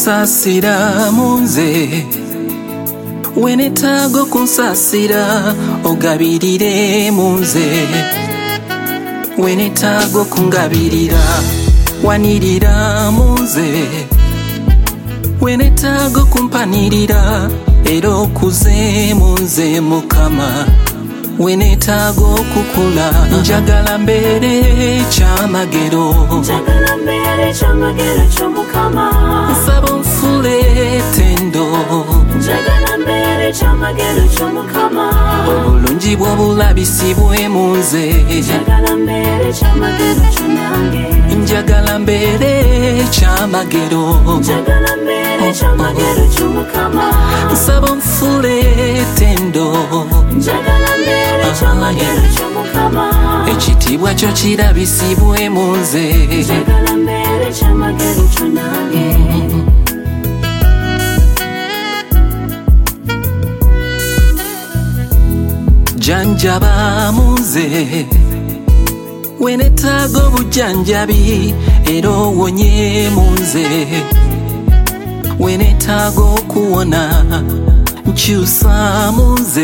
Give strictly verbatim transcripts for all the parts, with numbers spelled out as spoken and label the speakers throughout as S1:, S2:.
S1: kunsasira munze wenetaaga okunsasira ogabirire munze wenetaaga okungabirira wanirira munze wenetaaga okumpanirira era okuze munze Mukama wenetaaga okukula njagala mbeere kyamagero
S2: njagala mbeere kyamagero ky'Omukama
S1: nsaba onfuule ettendo
S2: njagala mbeere kyamagero ky'Omukama
S1: obulungi bw'obulabisibwe mu nze
S2: njagala mbeere kyamagero kyo nange
S1: njagala mbeere kyamagero
S2: njagala mbeere kyamagero ky'Omukama
S1: nsaba onfuule ettendo
S2: njagala mbeere kyamagero ky'Omukama
S1: ekitiibwa kyo kirabisibwe mu nze
S2: njagala mbeere kyamagero kyo nange
S1: janjaba munze wenetaaga obujjanjabi era owonye munze wenetaaga okuwona nkyusa munze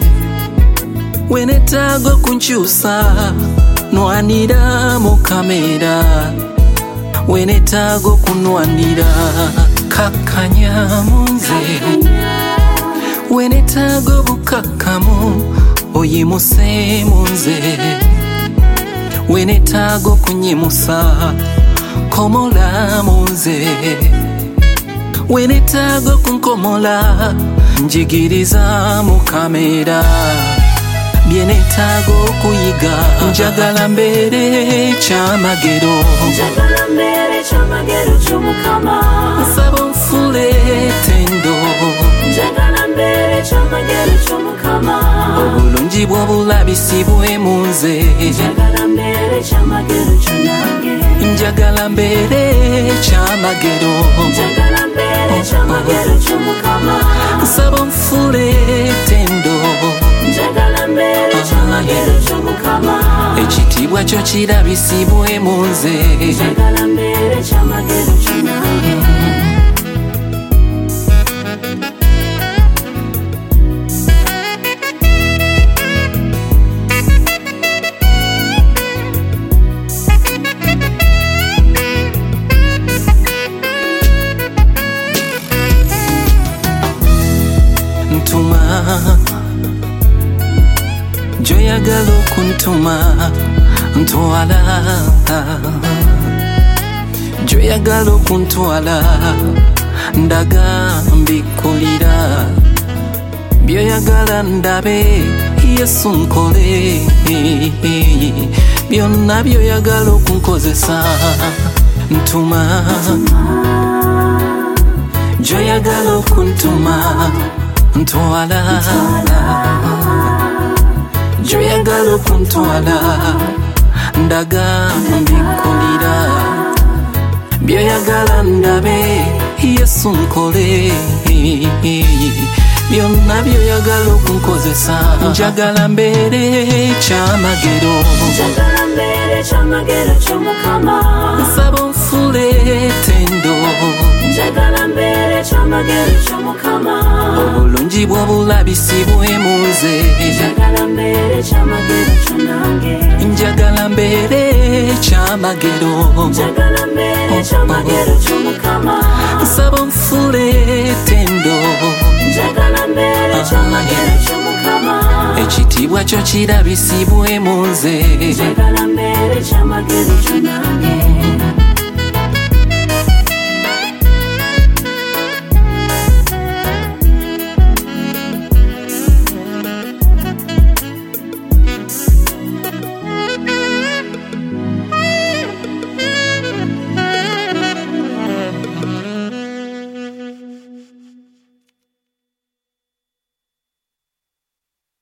S1: wenetaaga okunkyusa nwanira mu kamera wenetaaga okunwanira kakkanya munze wenetaaga obukakkamu oyimuse munze wenetaaga okunyimusa komola munze wenetaaga okunkomola njigiriza mu kamera byenetaaga okuyiga njagala mbeere kyamagero
S2: njagala mbeere kyamagero ky'Omukama
S1: nsaba onfuule ettendo
S2: njagala mbeere kyamagero ky'Omukama
S1: obulungi bw'obulabisibwe mu nze
S2: njagala mbeere kyamagero kyo nange
S1: njagala mbeere kyamagero
S2: njagala mbeere kyamagero ky'Omukama
S1: nsaba onfuule ettendo
S2: njagala mbeere kyamagero ky'Omukama
S1: ekitiibwa kyo kirabisibwe mu nze
S2: njagala mbeere kyamagero kyo nange
S1: ntuma gyoyagala okuntuma ntwala gyoyagala okuntwala ndaga mbikkulira byoyagala ndabe Yesu nkole byonna byoyagala okunkozesa ntuma gyoyagala okuntuma ntwala gyoyagala okuntwala ndaga mbikkulira byoyagala ndabe Yesu nkole byonna byoyagala okunkozesa njagala mbeere kyamagero
S2: njagala mbeere kyamagero ky'Omukama
S1: nsaba onfuule ettendo
S2: njagala mbeere kyamagero ky'Omukama
S1: obulungi bw'obulabisibwe mu nze
S2: njagala mbeere kyamagero kyo nange
S1: njagala mbeere kyamagero
S2: njagala mbeere kyamagero ky'Omukama
S1: nsaba onfuule ettendo
S2: njagala mbeere kyamagero ky'Omukama
S1: ekitiibwa kyo kirabisibwe mu nze
S2: njagala mbeere kyamagero kyo nange